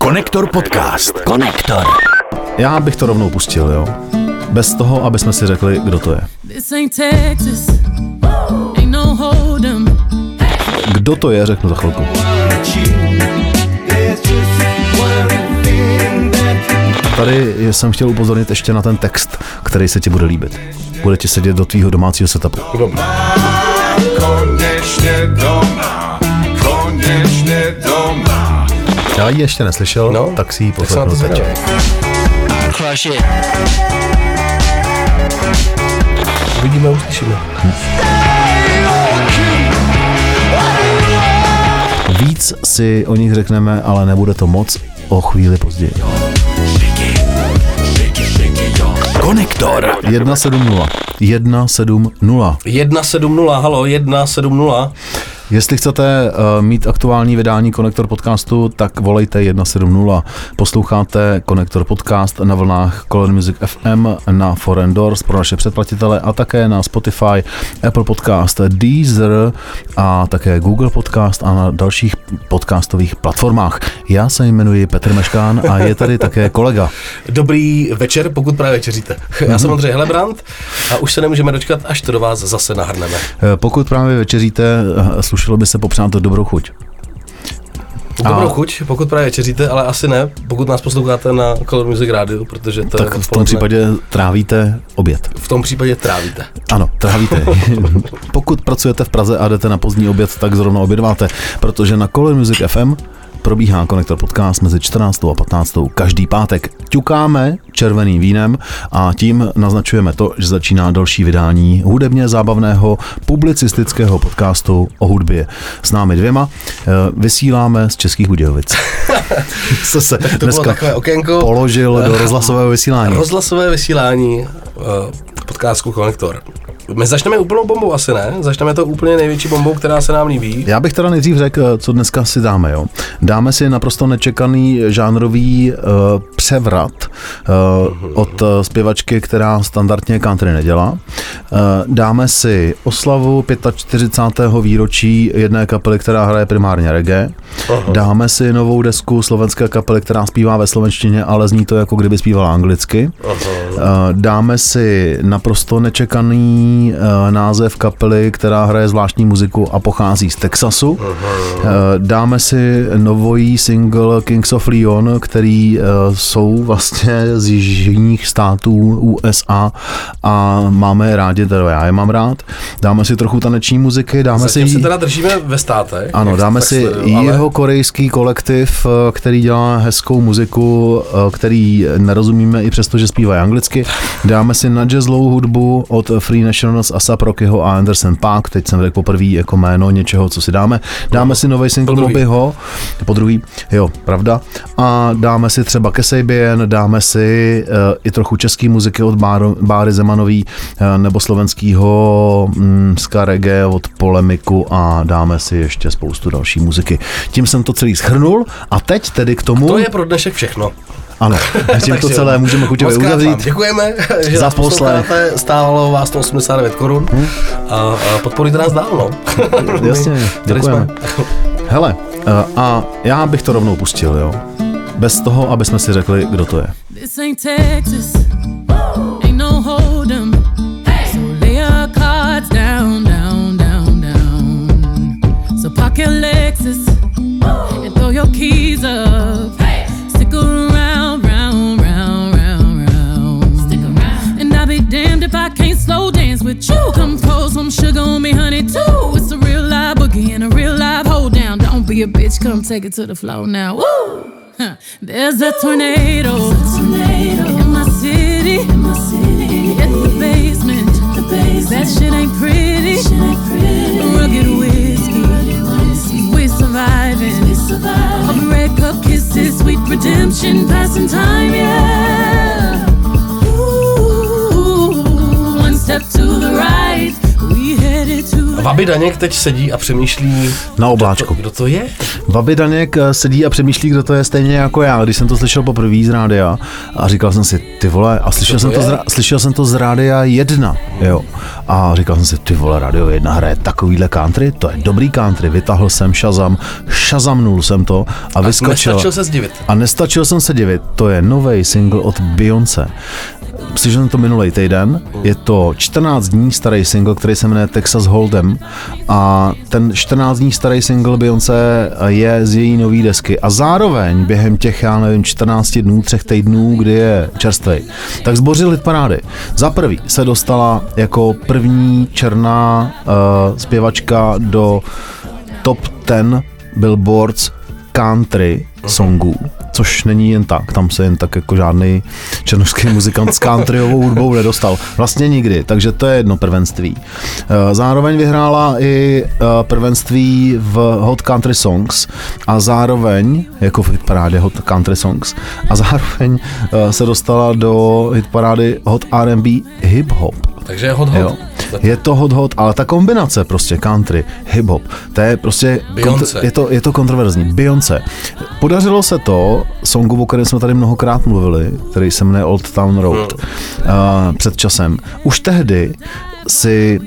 Konektor podcast. Konektor. Já bych to rovnou pustil, jo. Bez toho, aby jsme si řekli, kdo to je. Kdo to je, řeknu za chvilku. Tady jsem chtěl upozornit ještě na ten text, který se ti bude líbit. Bude ti sedět do tvýho domácího setupu. Konečně doma. Já ji ještě neslyšel, tak si ji poslechnu teď. Vidíme, uslyšíme. Víc si o nich řekneme, ale nebude to moc o chvíli později. Konektor. 170. Halo, 170. Jestli chcete mít aktuální vydání Konektor podcastu, tak volejte 170. Posloucháte Konektor podcast na vlnách Color Music FM, na Foreign Doors pro naše předplatitele a také na Spotify, Apple Podcast, Deezer a také Google Podcast a na dalších podcastových platformách. Já se jmenuji Petr Meškán a je tady také kolega. Dobrý večer, pokud právě večeříte. Já jsem Ondřej Helebrant a už se nemůžeme dočkat, až to do vás zase nahrneme. Pokud právě večeříte, slušelo by se popřát dobrou chuť. Dobrou chuť, pokud právě večeříte, ale asi ne, pokud nás posloucháte na Color Music Radio, protože to tak v tom případě trávíte oběd. V tom případě trávíte. Ano, trávíte. Pokud pracujete v Praze a jdete na pozdní oběd, tak zrovna obědváte, protože na Color Music FM probíhá Konektor podcast mezi 14. a 15. každý pátek. Ťukáme červeným vínem a tím naznačujeme to, že začíná další vydání hudebně zábavného publicistického podcastu o hudbě. S námi dvěma vysíláme z Českých Budějovic. Co se dneska položil do rozhlasového vysílání. Rozhlasové vysílání podcastu Konektor. My začneme úplnou bombou asi, ne? Začneme to úplně největší bombou, která se nám líbí. Já bych teda nejdřív řekl, co dneska si dáme, jo. Dáme si naprosto nečekaný žánrový převrat od zpěvačky, která standardně country nedělá. Dáme si oslavu 45. výročí jedné kapely, která hraje primárně reggae. Dáme si novou desku slovenské kapely, která zpívá ve slovenštině, ale zní to, jako kdyby zpívala anglicky. Dáme si naprosto nečekaný název kapely, která hraje zvláštní muziku a pochází z Texasu. Dáme si nový single Kings of Leon, který jsou vlastně z jižních států USA a máme je rádi, teda já je mám rád. Dáme si trochu taneční muziky, Zatím se teda držíme ve státech. Ano, dáme si jeho korejský kolektiv, který dělá hezkou muziku, který nerozumíme i přesto, že zpívají anglicky. Dáme si na jazzlou hudbu od Free Nationals, ASAP Rockyho a Anderson .Paak, teď jsem řekl poprvé jako jméno něčeho, co si dáme. Dáme si nový single Mobyho, podruhý, jo, pravda. A dáme si třeba Kasabian, dáme si i trochu český muziky od Báry Zemanový nebo slovenskýho ska reggae od Polemiku a dáme si ještě spoustu další muziky. Tím jsem to celý shrnul a teď tedy k tomu... To je pro dnešek všechno. Ano, tím to celé můžeme chuťově uzavřít. Děkujeme, že nás posloucháte, stálo vás to 89 korun a podporujte nás dál, no. Jasně, děkujeme. Hele, a já bych to rovnou pustil, jo. Bez toho, aby jsme si řekli, kdo to je. This ain't Texas, ain't no hold'em, so lay your cards down, down, down, down. So park your Lexus and throw your keys up. Stick around, round, round, round, round. Stick around. And I'll be damned if I can't slow dance with you. Come pour some sugar on me, honey, too. It's a real live boogie and a real live hold down. Don't be a bitch, come take it to the floor now. Woo! There's a tornado in my city, in the basement. That shit ain't pretty. Rugged whiskey, we're surviving. Of red cup kisses, sweet redemption, passing time, yeah. Ooh, one step to the right, we headed to the Vaby Daněk teď sedí a přemýšlí... Na obláčku. Kdo to je? Vaby Daněk sedí a přemýšlí, kdo to je, stejně jako já, když jsem to slyšel poprvé z rádia a říkal jsem si, ty vole, a slyšel jsem to z rádia 1, jo. A říkal jsem si, ty vole, Radio 1 hraje takovýhle country, to je dobrý country, vytáhl jsem Shazamnul jsem to a vyskočil. Nestačil se divit. A nestačil jsem se divit, to je novej single od Beyoncé. Slyšel jsem to minulej týden, je to 14 dní starý single, který se jmenuje Texas Hold'em a ten 14 dní starý single Beyoncé je z její nový desky a zároveň během těch, já nevím, 14 dnů, 3 týdnů, kdy je čerstvej, tak zbořil hitparády. Za prvý se dostala jako první černá zpěvačka do top 10 Billboards country songů, což není jen tak, tam se jen tak jako žádný černošský muzikant s countryovou hudbou nedostal. Vlastně nikdy, takže to je jedno prvenství. Zároveň vyhrála i prvenství v Hot Country Songs a zároveň, jako v hitparádě Hot Country Songs, a zároveň se dostala do hitparády Hot R&B Hip Hop. Takže je hot. Je to hot, ale ta kombinace prostě country, hip-hop, to je prostě, je to kontroverzní. Beyoncé. Podařilo se to songu, o kterém jsme tady mnohokrát mluvili, který se jmenuje Old Town Road, před časem. Už tehdy si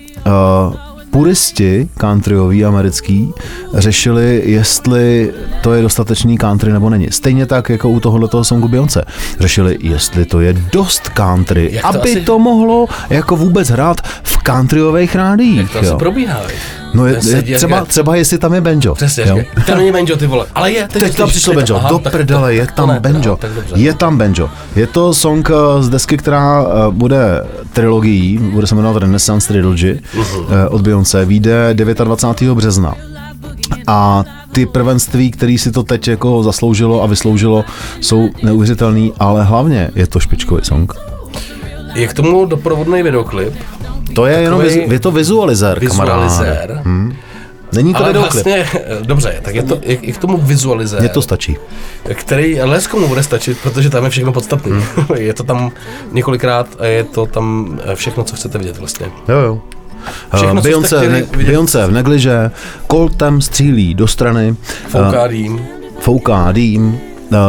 puristi countryový americký řešili, jestli to je dostatečný country nebo není. Stejně tak jako u tohoto songu Beyoncé. Řešili, jestli to je dost country, aby to mohlo jako vůbec hrát v countryových rádiích. Jak to asi probíhá? No třeba jestli tam je banjo. Přesně, tam není banjo, ty vole. Ale je. Teď tam přišlo banjo. Do prdele, je tam banjo. Je tam banjo. Je to song z desky, která bude trilogií, bude se jmenovat Renaissance Trilogy od Beyoncé. Vyjde 29. března. A ty prvenství, který si to teď jako zasloužilo a vysloužilo, jsou neuvěřitelný, ale hlavně je to špičkový song. Je k tomu doprovodný videoklip. To je jenom je to vizualizér, kamarád. Není to videoklip. Vlastně, dobře, tak je k tomu vizualizér. Mně to stačí. Který leskomu bude stačit, protože tam je všechno podstatné. Je to tam několikrát a je to tam všechno, co chcete vidět vlastně. Jo. Beyoncé v negliže, koltem střílí do strany. Fouká dým.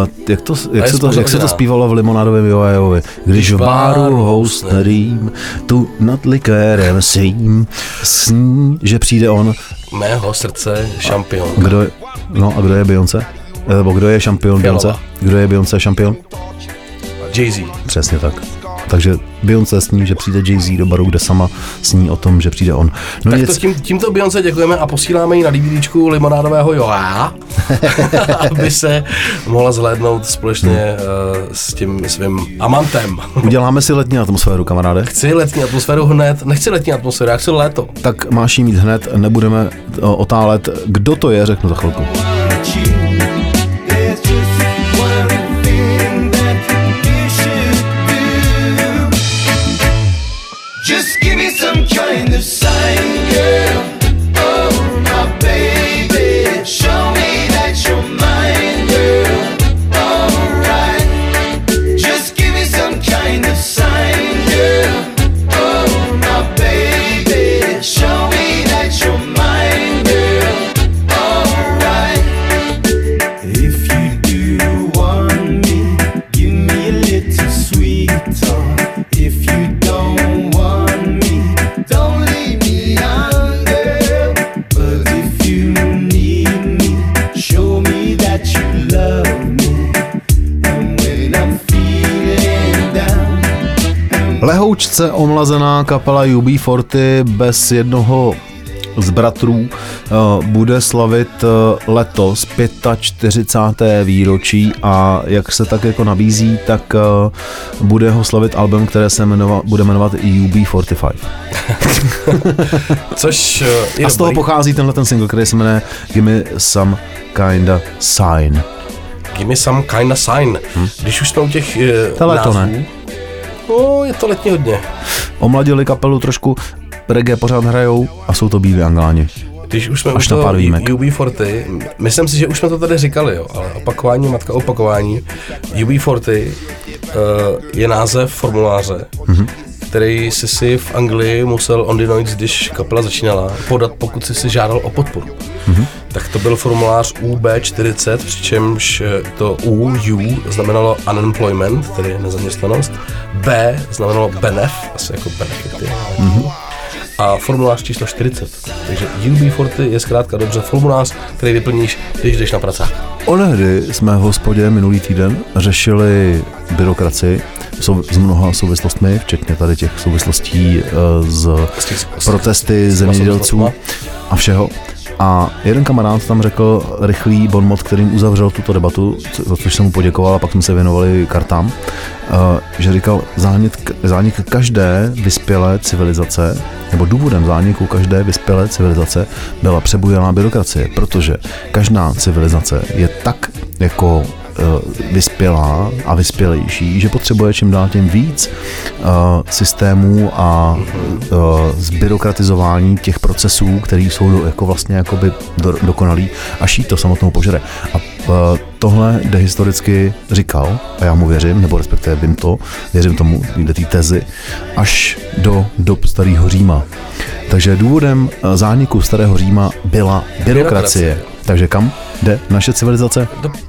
Jak se to zpívalo v Limonádovém Joajovi? Když v baru houstnerím, tu nad likérem sím, sní, že přijde on. Mého srdce šampion. Kdo je Beyoncé? Nebo kdo je šampion Beyoncé? Kdo je Beyoncé šampion? Jay-Z. Přesně tak. Takže Beyoncé sní, že přijde Jay-Z do baru, kde sama sní o tom, že přijde on. No tak tímto Beyoncé děkujeme a posíláme ji na DVDčku Limonádového Joa, aby se mohla zhlédnout společně s tím svým amantem. Uděláme si letní atmosféru, kamaráde. Chci letní atmosféru hned, nechci letní atmosféru, já chci léto. Tak máš jí mít hned, nebudeme otálet. Kdo to je, řeknu za chvilku. Just give me some kind of sign, girl. Oh, my baby. Show me that you're mine, girl. Alright. Just give me some kind of sign, girl. Oh, my baby. Show me that you're mine, girl. Alright. If you do want me, give me a little sweet talk. If you don't want me, don't leave me on, girl. But if you need me, show me that you love me. And when I'm feeling down, Lehoučce omlazená kapela UB40 bez jednoho z bratrů bude slavit letos 45. výročí a jak se tak jako nabízí, tak bude ho slavit album, které se bude jmenovat UB45. Což je a z toho pochází tenhle ten single, který se jmenuje Gimme Some Kinda Sign. Gimme Some Kinda Sign. Když už jsme u těch názvů. Ne? No, je to letní hodně. Omladili kapelu trošku, reggae pořád hrajou a jsou to bílí Angláni. Když už jsme u toho UB40, myslím si, že už jsme to tady říkali, jo, ale opakování, matka opakování. UB40 je název formuláře, který si v Anglii musel On The Noise, když kapela začínala, podat, pokud si žádal o podporu. Tak to byl formulář UB40, přičemž to U znamenalo unemployment, tedy nezaměstnanost, B znamenalo benef, asi jako benefity. A formulář číslo 40. Takže UB40 je zkrátka dobře formulář, který vyplníš, když jdeš na pracák. Onehdy jsme v hospodě minulý týden řešili byrokracii s mnoha souvislostmi, včetně tady těch souvislostí z protesty zemědělců a všeho. A jeden kamarád tam řekl rychlý bonmot, kterým uzavřel tuto debatu, za což jsem mu poděkoval a pak jsme se věnovali kartám, že říkal, zánik každé vyspělé civilizace, nebo důvodem zániku každé vyspělé civilizace byla přebujelá byrokracie, protože každá civilizace je tak jako vyspělá a vyspělejší, že potřebuje čím dál tím víc systémů a zbyrokratizování těch procesů, které jsou jako vlastně jakoby dokonalý, až jí to samotnou požere. A tohle dehistoricky říkal, a já mu věřím, nebo respektive věřím tomu, jde té tezi, až do dob starého Říma. Takže důvodem zániku starého Říma byla byrokracie. Takže kam jde naše civilizace?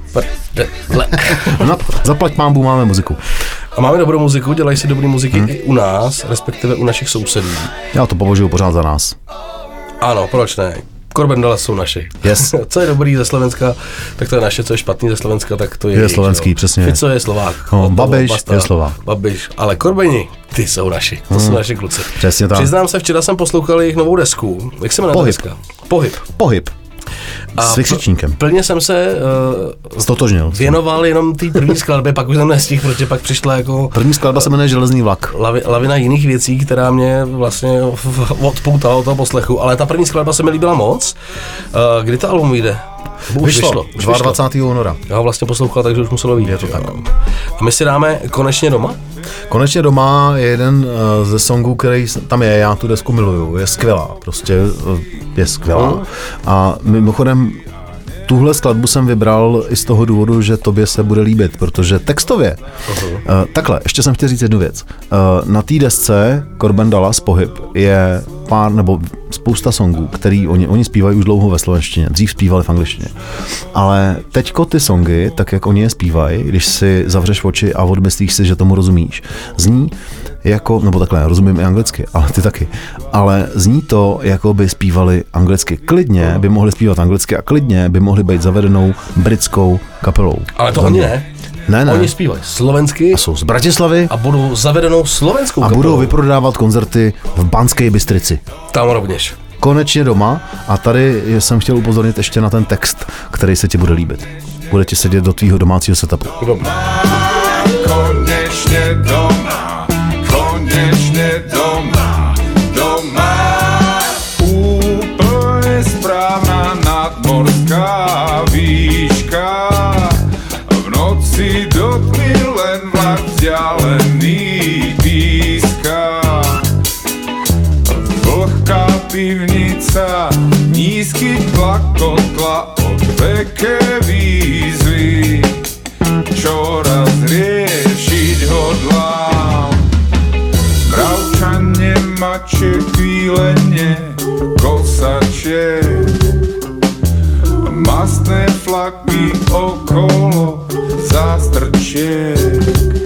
Zaplať pánbůh, máme muziku. A máme dobrou muziku, dělají si dobrý muziky i u nás, respektive u našich sousedů. Já to považuji pořád za nás. Ano, proč ne? Korben Dallas jsou naši. Yes. Co je dobrý ze Slovenska, tak to je naše, co je špatný ze Slovenska, tak to je slovenský, jo. přesně. Fico je Slovák. No, Babiš je Slovák. Babiš, ale Korbeni, ty jsou naši, to jsou naši kluci. Přesně tak. Přiznám se, včera jsem poslouchal jejich novou desku. Jak se jmenuje deska? Pohyb. S vykřičníkem. Plně jsem se stotožnil. Věnoval jenom té první skladbě, pak už jsem nestihl, protože pak přišla jako... První skladba se jmenuje Železný vlak. Lavina jiných věcí, která mě vlastně odpoutala od toho poslechu, ale ta první skladba se mi líbila moc. Kdy to album vyjde? Vyšlo. 22. února. Já ho vlastně poslouchal, takže už muselo vyjít. Je to tak. A my si dáme Konečně doma? Konečně doma je jeden ze songů, který tam je, já tu desku miluju, je skvělá, prostě je skvělá. A mimochodem tuhle skladbu jsem vybral i z toho důvodu, že tobě se bude líbit, protože textově, takhle, ještě jsem chtěl říct jednu věc. Na té desce Korben Dallas Pohyb je pár nebo spousta songů, který oni zpívají už dlouho ve slovenštině, dřív zpívali v angličtině. Ale teďko ty songy, tak jak oni je zpívají, když si zavřeš oči a odmyslíš si, že tomu rozumíš, zní jako, nebo takhle, rozumím i anglicky, ale ty taky, ale zní to, jako by zpívali anglicky. Klidně by mohli zpívat anglicky a klidně by mohli být zavedenou britskou kapelou. Ale to oni ne. Ne. Oni zpívají slovensky. A jsou z Bratislavy. A budou zavedenou slovenskou kapelou. A kapelou. budou vyprodávat koncerty v Banské Bystrici. Tam rovněž. Konečně doma. A tady jsem chtěl upozornit ještě na ten text, který se ti bude líbit. Bude ti sedět do tvýho domácího setupu. Konečně doma, konečně doma, doma. Úplně správná nadmorská výška. V noci dotkli len vlak vzdialený píska. Vlhká pivnica, nízky tlak kotla od veké výzvy. Čoraz riešiť hodlám. Mravčanie, mače, kvílenie, kosače. Mastné flaky okolo zástrčiek.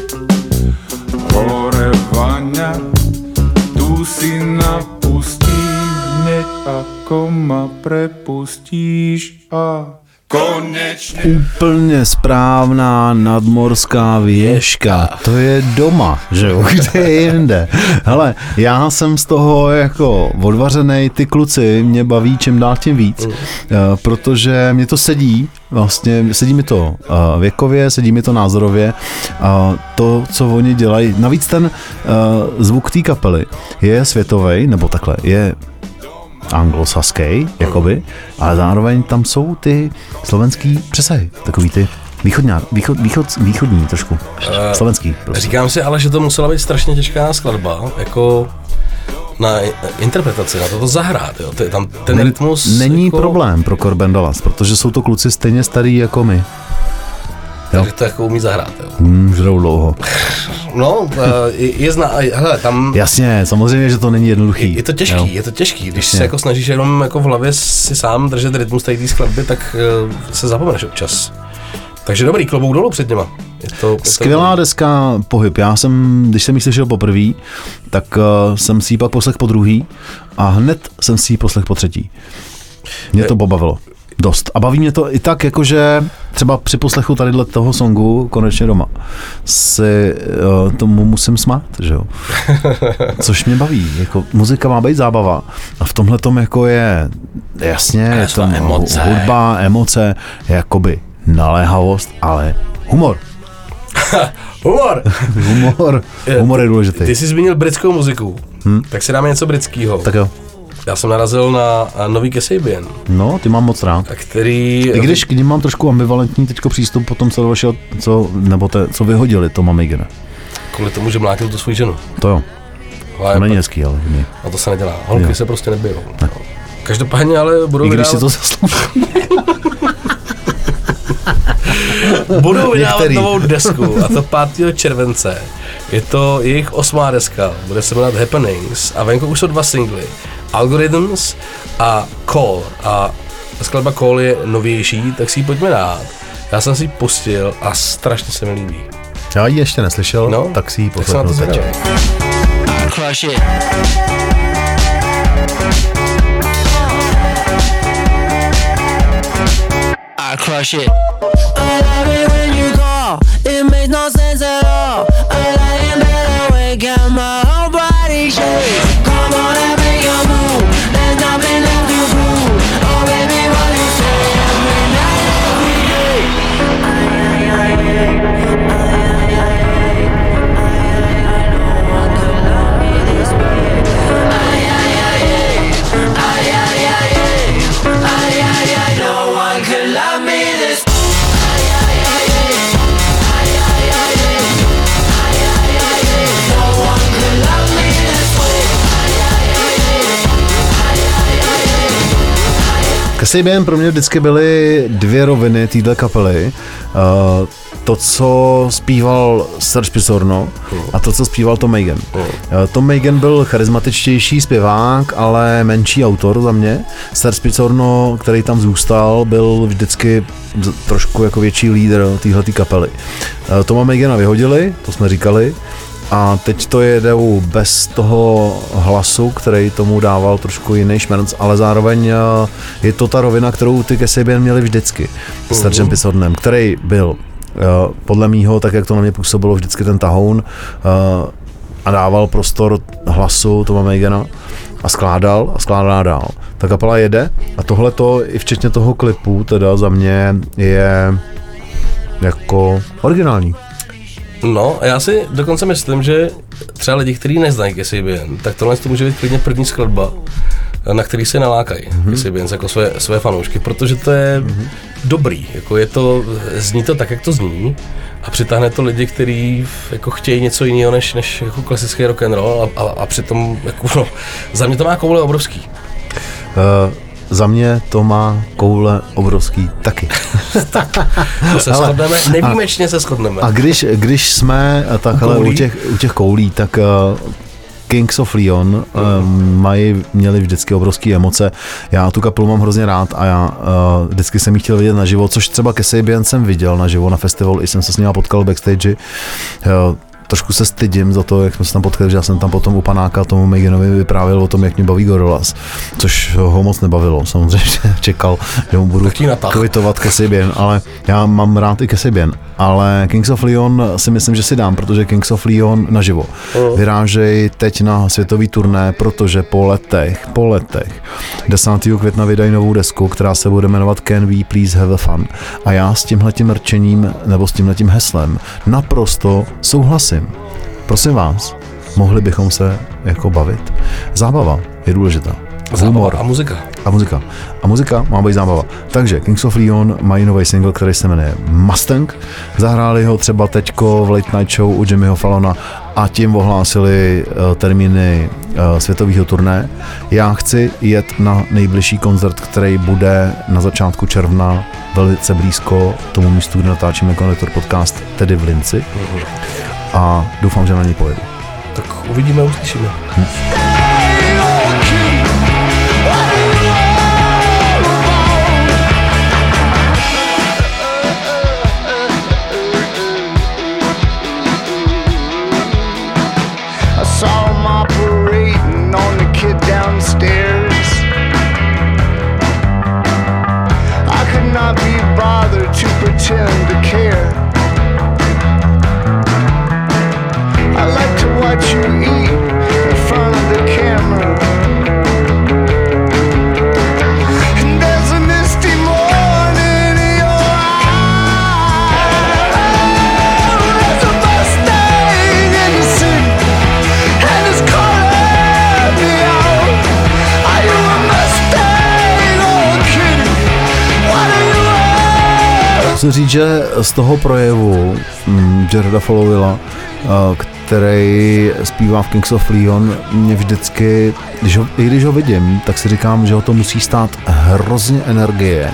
Hore vaňa, tu si napustím, hneď ako ma prepustíš a konečně. Úplně správná nadmorská věžka. To je doma, že jo? Kde je jinde? Hele, já jsem z toho jako odvařenej, ty kluci mě baví čím dál tím víc, protože mě to sedí, vlastně sedí mi to věkově, sedí mi to názorově, to, co oni dělají. Navíc ten zvuk té kapely je světovej, nebo takhle, je anglosaský, jakoby, ale zároveň tam jsou ty slovenský přesahy, takový ty východní trošku, slovenský. Prostě. Říkám si ale, že to musela být strašně těžká skladba, jako na interpretaci, na to zahrát, jo. Tam ten rytmus... Není jako... problém pro Korben Dallas, protože jsou to kluci stejně starý jako my. Takže to jako umí zahrát, jo. Žrou dlouho. No, hele, tam... Jasně, samozřejmě, že to není jednoduchý. Je to těžký, když se jako snažíš jenom jako v hlavě si sám držet rytmus tady té skladby, tak se zapomeneš občas. Takže dobrý, klobouk dolů před něma. Skvělá deska Pohyb. Když jsem ji slyšel poprvé, tak jsem si ji pak poslech po druhý a hned jsem si ji poslech po třetí. Mě to pobavilo. Dost. A baví mě to i tak, jakože třeba při poslechu tadyhle toho songu Konečně doma si tomu musím smát, že jo. Což mě baví. Jako, muzika má být zábava. A v tomhletom jako je jasně hudba, emoce, jakoby naléhavost, ale humor. Humor je důležitý. Ty jsi zmínil britskou muziku, tak si dáme něco britského. Tak jo. Já jsem narazil na nový Kasabian. No, ty mám moc rád. I když k ním mám trošku ambivalentní teďko přístup po tom, co vyhodili Toma Magana. Kvůli tomu, že mlátil tu svou ženu. To jo. To není hezký, ale ne. A to se nedělá. Holky se prostě nebijou. Ne. Každopádně ale budou vydávat... I když si to zaslouží. Budou vydávat novou desku, a to 5. července. Je to jejich 8. deska, bude se jmenovat Happenings a venku už jsou 2 singly. Algorithms a Call. A skladba Call je novější, tak si ji pojďme dát. Já jsem si ji pustil a strašně se mi líbí. Já ji ještě neslyšel, tak si ji poslechnu teď. I crush it. I love it when you call. It makes no sense at all. I lie in bed awake and my whole body shakes. Come on and make a move. There's nothing left to prove. Oh baby, what you say every night, every day. No one could love me this way. No one could love me this way. Kasabian pro mě vždycky byly 2 roviny téhle kapely. To, co zpíval Serge Pisorno a to, co zpíval Tom Magan. Tom Magan byl charismatičtější zpěvák, ale menší autor za mě. Serge Pisorno, který tam zůstal, byl vždycky trošku jako větší lídr téhletý kapely. Toma Magana vyhodili, to jsme říkali, a teď to jedou bez toho hlasu, který tomu dával trošku jiný šmrnc, ale zároveň je to ta rovina, kterou ty Kasabian měli vždycky s Sergem Pisornem, který byl podle mýho, tak jak to na mě působilo, vždycky ten tahoun a dával prostor hlasu Toma Magana a skládal dál. Ta kapela jede a tohleto, i včetně toho klipu, teda za mě je jako originální. No, já si dokonce myslím, že třeba lidi, kteří neznají Kasabian, tak tohle to může být klidně první skladba, na který se nalákají Kasabian jako své fanoušky, protože to je dobrý, jako zní to tak, jak to zní a přitáhne to lidi, kteří jako chtějí něco jiného než jako klasický rock and roll a přitom jako, za mě to má koule obrovský. Za mě to má koule obrovský taky. To se shodneme, nevýjimečně se shodneme. A když jsme takhle u těch koulí, tak Kings of Leon měli vždycky obrovské emoce. Já tu kapelu mám hrozně rád a já vždycky jsem ji chtěl vidět naživo, což třeba Kasabian jsem viděl naživo na festivalu, i jsem se s ním potkal backstage. Trošku se stydím za to, jak jsme se tam potkali, že já jsem tam potom u panáka tomu Maganovi vyprávěl o tom, jak mě baví Gorillaz, což ho moc nebavilo. Samozřejmě čekal, že mu budu kvitovat Kasabian, ale já mám rád i Kasabian. Ale Kings of Leon si myslím, že si dám, protože Kings of Leon naživo vyrážejí teď na světový turné, protože po letech 10. května vydají novou desku, která se bude jmenovat Can We Please Have a Fun. A já s tímhletím rčením nebo s tímhletím heslem naprosto souhlasím. Prosím vás, mohli bychom se jako bavit. Zábava je důležitá. Humor. A muzika. A muzika má být zábava. Takže Kings of Leon mají nový single, který se jmenuje Mustang. Zahráli ho třeba teďko v Late Night Show u Jimmyho Fallona a tím ohlásili termíny světového turné. Já chci jet na nejbližší koncert, který bude na začátku června velice blízko tomu místu, kde natáčíme Konektor podcast, tedy v Linci. a doufám, že na něj pojedu. Tak uvidíme, uslyšíme. I saw him operating on the kid downstairs. I could not be bothered to pretend to care. I like to watch you eat in front of the camera. And there's a misty morning in your eyes. There's a Mustang in the city, and it's calling me out. Are you a Mustang or a kitty? What are you? Musím říct, že z toho projevu Jareda Followilla, který zpívá v Kings of Leon, mě vždycky, když ho vidím, tak si říkám, že ho to musí stát hrozně energie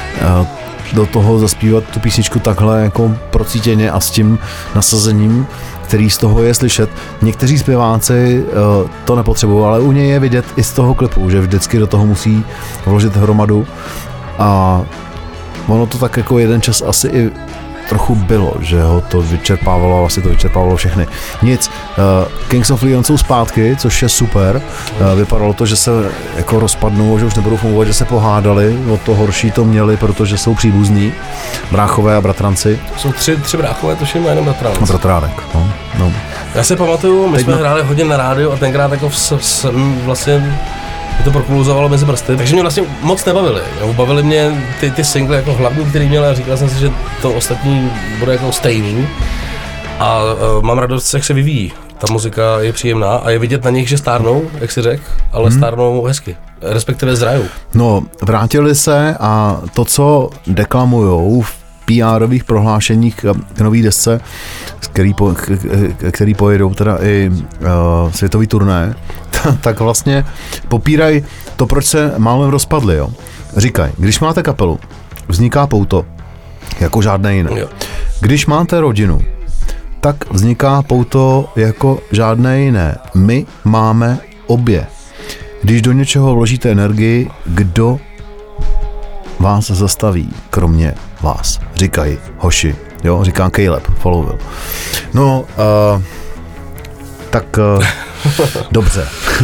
do toho zaspívat tu písničku takhle jako procítěně a s tím nasazením, který z toho je slyšet. Někteří zpěváci to nepotřebují, ale u něj je vidět i z toho klipu, že vždycky do toho musí vložit hromadu a ono to tak jako jeden čas asi i trochu bylo, že ho to vyčerpávalo a vlastně to vyčerpávalo všechny. Nic, Kings of Leon jsou zpátky, což je super. Vypadalo to, že se jako rozpadnou, že už nebudou fungovat, že se pohádali, o to horší to měli, protože jsou příbuzní, bráchové a bratranci. Jsou tři bráchové, to je jenom bratranec. Bratránek, no. Já si pamatuju, my jsme hráli hodně na rádiu a tenkrát jako vlastně mě to prokluzovalo mezi prsty, takže mě vlastně moc nebavili. Bavili mě ty singly jako hlavní, který měl a říkal jsem si, že to ostatní bude jako stejný. A mám radost, jak se vyvíjí. Ta muzika je příjemná a je vidět na nich, že stárnou, jak si řekl, ale stárnou hezky. Respektive zrajou. No, vrátili se a to, co deklamujou v PR-ových prohlášeních k nový desce, který pojedou teda i světový turné, tak vlastně popírají to, proč se málem rozpadli. Jo. Říkají, když máte kapelu, vzniká pouto, jako žádné jiné. Když máte rodinu, tak vzniká pouto jako žádné jiné. My máme obě. Když do něčeho vložíte energii, kdo vás zastaví, kromě vás, říkají hoši, jo, říká Caleb Followill. No, dobře.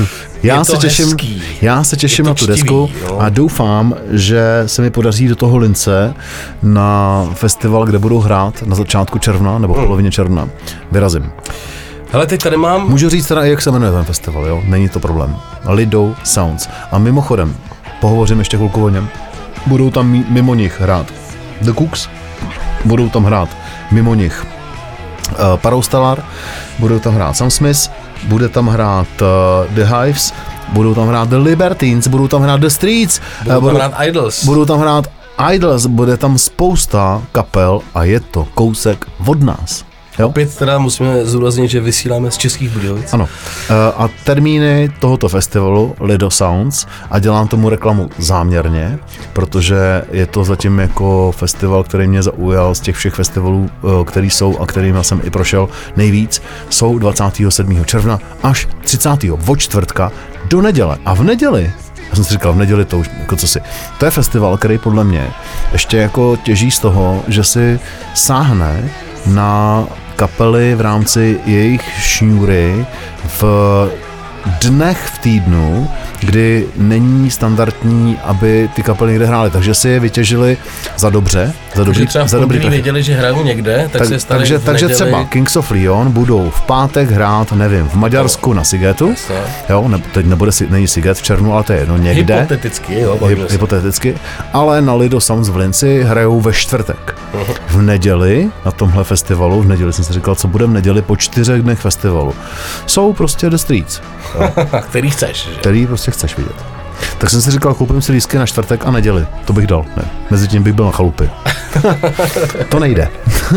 Já se těším na tu desku a doufám, že se mi podaří do toho Lince na festival, kde budou hrát na začátku června nebo v polovině června. Vyrazím. Hele, teď tady mám... Můžu říct teda, jak se jmenuje ten festival, jo? Není to problém. Lido Sounds. A mimochodem, pohovořím ještě chvilku o něm, budou tam mimo nich hrát The Cooks, budou tam hrát mimo nich Parostellar, budou tam hrát Sam Smith, bude tam hrát The Hives, budou tam hrát The Libertines, budou tam hrát The Streets, budou tam hrát Idols. Budou tam hrát Idols, bude tam spousta kapel a je to kousek od nás. Jo? Opět teda musíme zúraznit, že vysíláme z Českých Budějovic. Ano. A termíny tohoto festivalu Lido Sounds, a dělám tomu reklamu záměrně, protože je to zatím jako festival, který mě zaujal z těch všech festivalů, který jsou a kterými jsem i prošel nejvíc, jsou 27. června až 30. od čtvrtka do neděle. A v neděli, já jsem si říkal, v neděli to už jako co si, to je festival, který podle mě ještě jako těží z toho, že si sáhne na kapely v rámci jejich šňůry v dnech v týdnu, kdy není standardní, aby ty kapely někde hrály, takže si je vytěžili za dobře, za dobrý třeba v pondělí věděli, že hrajou někde, tak se stali takže třeba Kings of Leon budou v pátek hrát, nevím, v Maďarsku na Sigetu, jo, teď není Siget v červnu, ale to je jedno, někde. Hypoteticky, ale na Lido Sounds v Linci hrajou ve čtvrtek. V neděli, na tomhle festivalu, v neděli jsem si říkal, co bude v neděli po 4 dnech festivalu, jsou prostě The Streets. Který chceš, že? Který prostě chceš vidět. Tak jsem si říkal, koupím si lístky na čtvrtek a neděli. To bych dal, ne. Mezitím bych byl na chalupě. To nejde.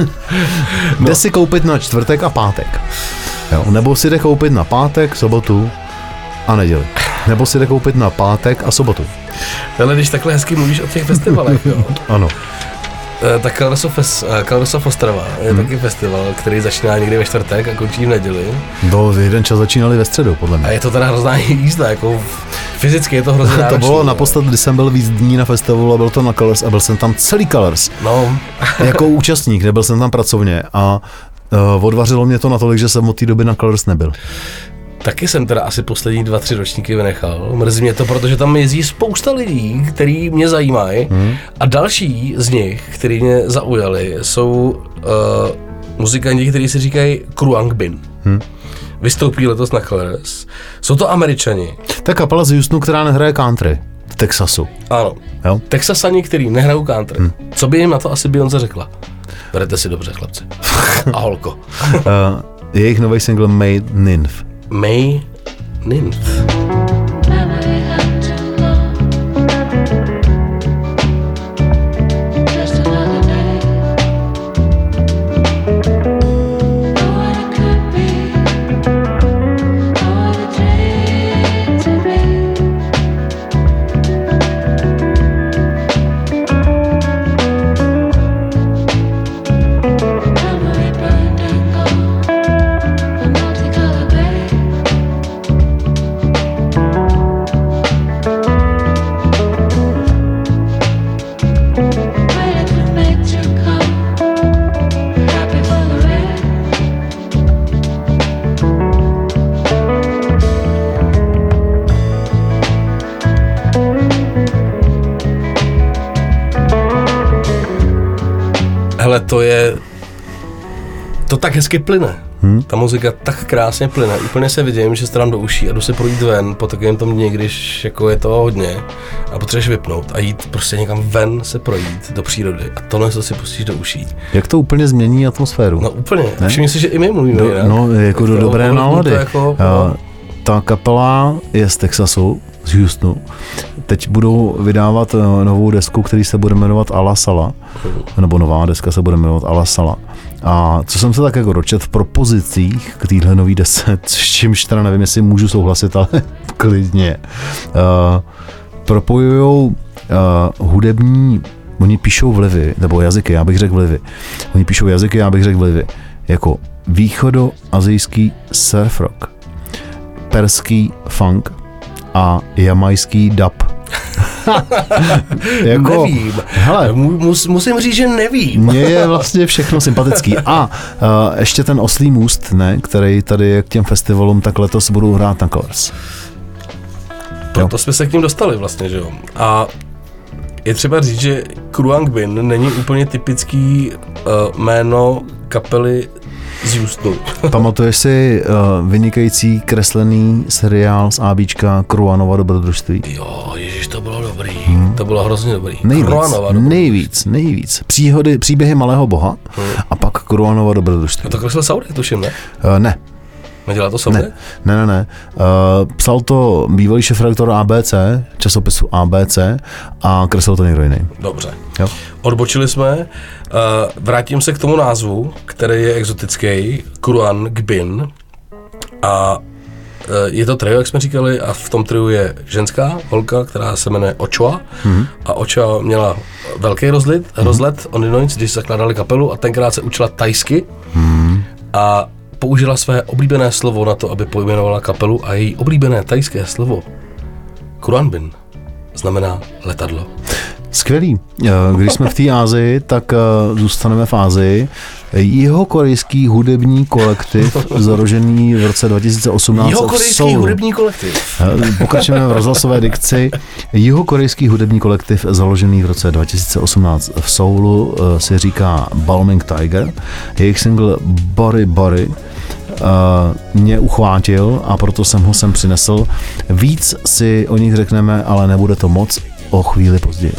Jde si koupit na čtvrtek a pátek. Jo, nebo si jde koupit na pátek, sobotu a neděli. Nebo si jde koupit na pátek a sobotu. Ale když takhle hezky mluvíš o těch festivalech, jo. Ano. Tak Colors of Ostrava je taky festival, který začíná někdy ve čtvrtek a končí v neděli. V jeden čas začínali ve středu, podle mě. A je to teda hrozná jízda, jako fyzicky je to hrozně náročný. To bylo naposled, kdy jsem byl víc dní na festivalu a byl to na Colors a byl jsem tam celý Colors. No. Jako účastník, nebyl jsem tam pracovně a odvařilo mě to natolik, že jsem od té doby na Colors nebyl. Taky jsem teda asi poslední 2-3 ročníky vynechal. Mrzí mě to, protože tam jezdí spousta lidí, který mě zajímají. A další z nich, který mě zaujali, jsou muzikanti, kteří si říkají Kruang Bin. Vystoupí letos na Colors. Jsou to Američani. To je kapela z Houstonu, která nehraje country v Texasu. Ano. Jo? Texasani, který nehrajou country. Co by jim na to asi Beyoncé řekla? Berete si dobře, chlapci. A holko. Jejich nový single May Nymph. May Nymph. Hele, to tak hezky plyne. Ta muzika tak krásně plyne. Úplně se vidím, že se tam do uší a jdu se projít ven po takovém tom dně, když jako je to hodně a potřebuješ vypnout a jít prostě někam ven se projít do přírody a tohle si pustíš do uší. Jak to úplně změní atmosféru? No úplně. Všimni si, že i my mluvíme jinak. No, jako do dobré nálady. Jako, ta kapela je z Texasu, z Houstonu. Teď budou vydávat novou desku, který se bude jmenovat Ala Sala, nebo nová deska se bude jmenovat Ala Sala. A co jsem se tak jako dočet v propozicích k téhle nový desce, s čímž teda nevím, jestli můžu souhlasit, ale klidně. Propojujou hudební, oni píšou vlivy, nebo jazyky, já bych řekl vlivy. Oni píšou jazyky, já bych řekl vlivy. Jako východoazijský surf rock, perský funk a jamajský dub. Jako, nevím. Hele, musím říct, že nevím. Mně je vlastně všechno sympatický. A ještě ten Oslý můst, ne, který tady k těm festivalům tak letos budou hrát na Colors. Proto jsme se k ním dostali vlastně, že jo. A je třeba říct, že Kruang Bin není úplně typický jméno kapely z Houstonu. Pamatuješ si vynikající kreslený seriál z ABčka Kruanova dobrodružství? Jo, ježiš, to bylo dobrý. To bylo hrozně dobrý. Nejvíc. Příběhy malého boha a pak Kruanova dobrodružství. A to kreslil Saudek, tuším, ne? Ne. Nedělá to Saudek? Ne. Psal to bývalý šéfredaktor ABC, časopisu ABC a kreslil to někdo jiný. Dobře. Jo. Odbočili jsme. Vrátím se k tomu názvu, který je exotický, Kruang Bin. A je to trio, jak jsme říkali, a v tom triu je ženská holka, která se jmenuje Ochoa. A Ochoa měla velký rozlet Ondinoids, když zakládali kapelu a tenkrát se učila tajsky. A použila své oblíbené slovo na to, aby pojmenovala kapelu a její oblíbené tajské slovo Kruang Bin znamená letadlo. Skvělý. Když jsme v té Asii, tak zůstaneme v Asii. Jihokorejský hudební kolektiv, založený v roce 2018 Jihokorejský v Soulu. hudební kolektiv. Pokračujeme v rozhlasové dikci. Jihokorejský hudební kolektiv, založený v roce 2018 v Soulu, si říká Balming Tiger. Jejich single Bori Bori mě uchvátil a proto jsem ho sem přinesl. Víc si o nich řekneme, ale nebude to moc, o chvíli později.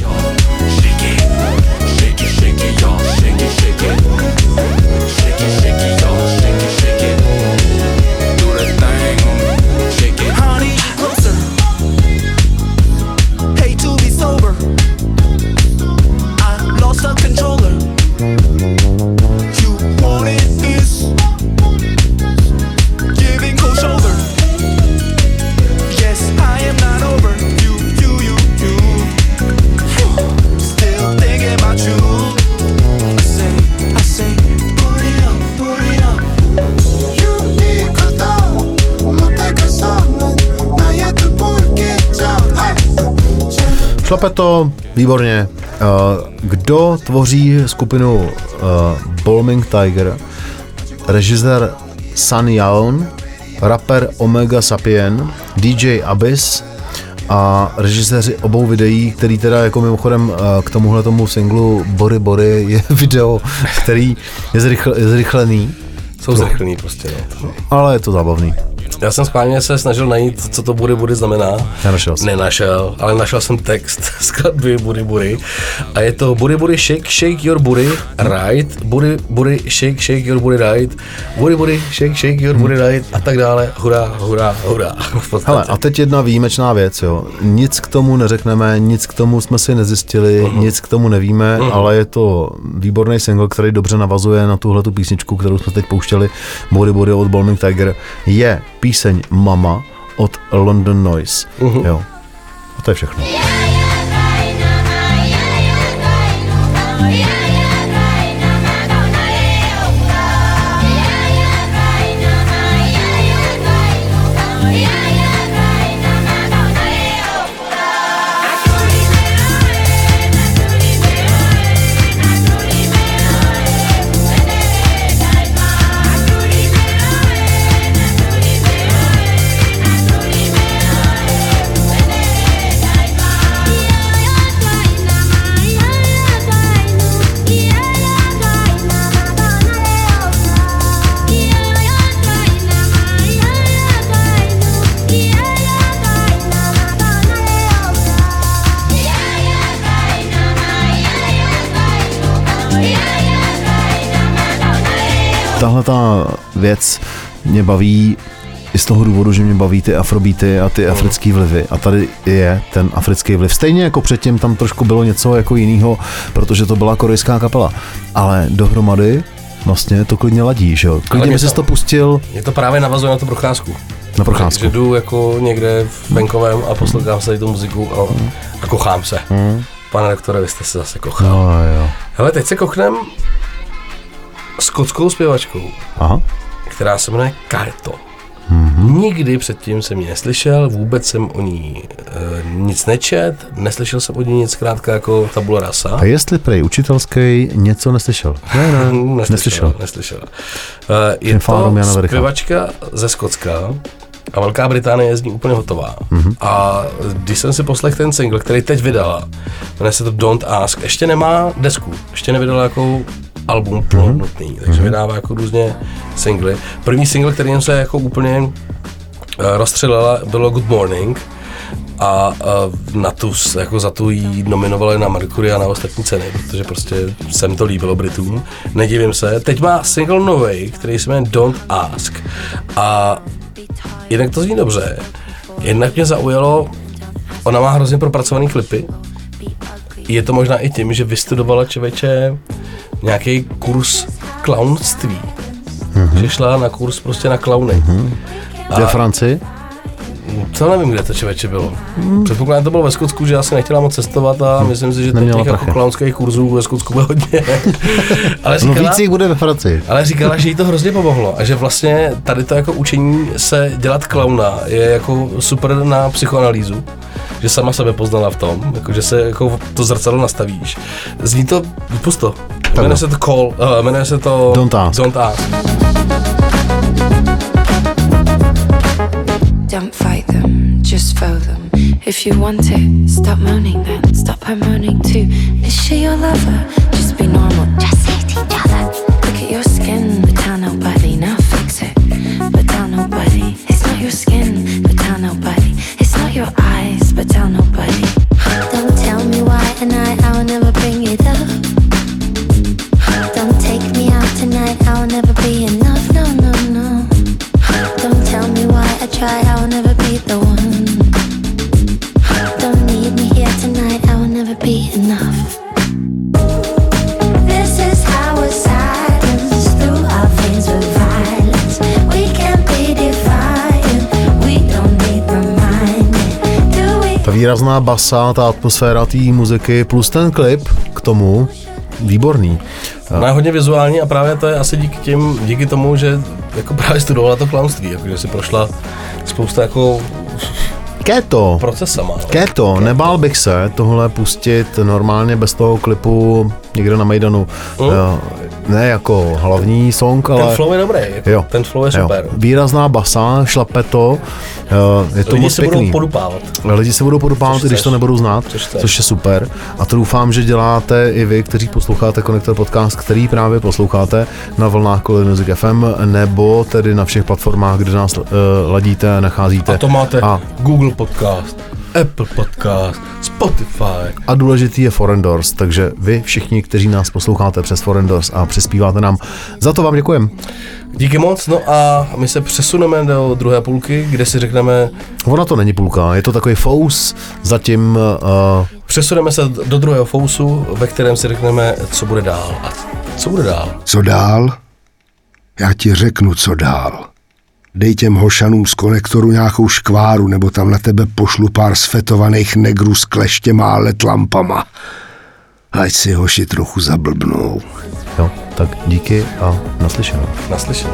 Šlape to, výborně. Kdo tvoří skupinu Balming Tiger? Režisér Sun Yaon, rapper Omega Sapien, DJ Abyss a režiséři obou videí, který teda jako mimochodem k tomuhle tomu singlu Bory Bory je video, který je zrychlený. Jsou zrychlený prostě, no. Ale je to zábavný. Já jsem schválně se snažil najít, co to Bory Bory znamená. Nenašel, ale našel jsem text skladby Bory Bory. A je to Bory Bory shake your booty right, Bory Bory shake your booty right, Bory Bory shake your booty right a tak dále. Hurá. Hele, a teď jedna výjimečná věc, jo. Nic k tomu neřekneme, nic k tomu jsme si nezjistili, nic k tomu nevíme, ale je to výborný single, který dobře navazuje na tuhletu písničku, kterou jsme teď pouštěli, Bory Bory od Balming Tiger. Je píseň Mama od London Noise. Jo. A to je všechno. Tahle ta věc mě baví i z toho důvodu, že mě baví ty afrobeaty a ty africký vlivy. A tady je ten africký vliv. Stejně jako předtím tam trošku bylo něco jako jiného, protože to byla korejská kapela. Ale dohromady vlastně to klidně ladí, že jo? Klidně by si to pustil. Mě to právě navazuje na tu procházku. Na procházku. Takže jdu jako někde v venkovém a poslouchám se tu muziku a kochám se. Pane doktore, vy jste se zase kochal. No, jo. Hele, teď se kochnem skotskou zpěvačkou, která se jmenuje Karto. Nikdy předtím jsem ji neslyšel, vůbec jsem o ní nic nečet, neslyšel jsem o ní nic, zkrátka jako tabula rasa. A jestli prej učitelský něco neslyšel? Ne, neslyšel. Je to zpěvačka ze Skotska a Velká Británie je z ní úplně hotová. A když jsem si poslech ten single, který teď vydala, jmenuje se to Don't Ask, ještě nemá desku, ještě nevydala jako album plnohodnotný, takže vydává jako různě singly. První single, který jsem se jako úplně rozstřelila, bylo Good Morning a na tu, jako za tu jí nominovali na Mercury a na ostatní ceny, protože prostě sem to líbilo Britům, nedivím se. Teď má single novej, který se jmenuje Don't Ask a jednak to zní dobře, jednak mě zaujalo, ona má hrozně propracovaný klipy, je to možná i tím, že vystudovala člověče nějaký kurz klaunství, že šla na kurz prostě na klauny. Ve Francii? To nevím, kde to člověče bylo. Předpokládám, to bylo ve Skotsku, že já si nechtěla moc cestovat a myslím si, že těch jako klaunských kurzů ve Skotsku bylo hodně. Ale říkala, víc jich bude ve Francii. Ale říkala, že jí to hrozně pomohlo a že vlastně tady to jako učení se dělat klauna je jako super na psychoanalýzu. Že sama sebe poznala v tom, jako že se jako to zrcadlo nastavíš. Zní to, pust to. Jmenuje se to Call, jmenuje se to Don't Ask. Don't Ask. Don't fight them, just fold them. If you want it, stop moaning then. Stop her moaning too. Is she your lover? Just be normal, just hate each other. Look at your skin, but tell nobody, now fix it. But tell nobody, it's not your skin, but tell nobody. It's not your eyes, but tell nobody. Don't tell me why tonight, I'll never bring it up. Don't take me out tonight, I'll never be enough, no, no, no. Don't tell me why I try, I'll never be the one. Don't need me here tonight, I will never be enough. This is how a silence through our veins with violence. We can't be defiant, we don't need reminding. Do we? Ta výrazná basa, ta atmosféra té muziky plus ten klip k tomu, výborný. Ona je hodně vizuální a právě to je asi díky tomu, že jako právě studovala to klaunství, jako že si prošla spousta jako procesama. Keto, nebál bych se tohle pustit normálně bez toho klipu někde na Majdanu. Ne jako hlavní song, ale... Ten flow je dobrý, jo. Ten flow je super. Jo. Výrazná basa, šlape to, je to Lidi moc se pěkný. budou podupávat. Lidi se budou podupávat, i když to nebudou znát, což je super. A to doufám, že děláte i vy, kteří posloucháte Konektor podcast, který právě posloucháte na vlnách Kolik Music FM, nebo tedy na všech platformách, kde nás ladíte, nacházíte. A to máte Google Podcast, Apple Podcast, Spotify. A důležitý je Foreign Doors, takže vy všichni, kteří nás posloucháte přes Foreign Doors a přispíváte nám, za to vám děkujem. Díky moc, no a my se přesuneme do druhé půlky, kde si řekneme... Ona to není půlka, je to takový fous, zatím... Přesuneme se do druhého fousu, ve kterém si řekneme, co bude dál. A co bude dál? Co dál? Já ti řeknu, co dál. Dej těm hošanům z Konektoru nějakou škváru, nebo tam na tebe pošlu pár sfetovaných negrů s kleštěma a LED lampama. Ať si hoši trochu zablbnou. Jo, tak díky a naslyšenou. Naslyšenou.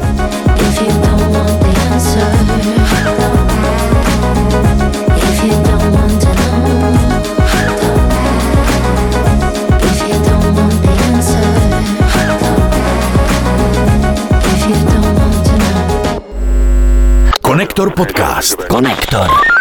Konektor podcast. Konektor.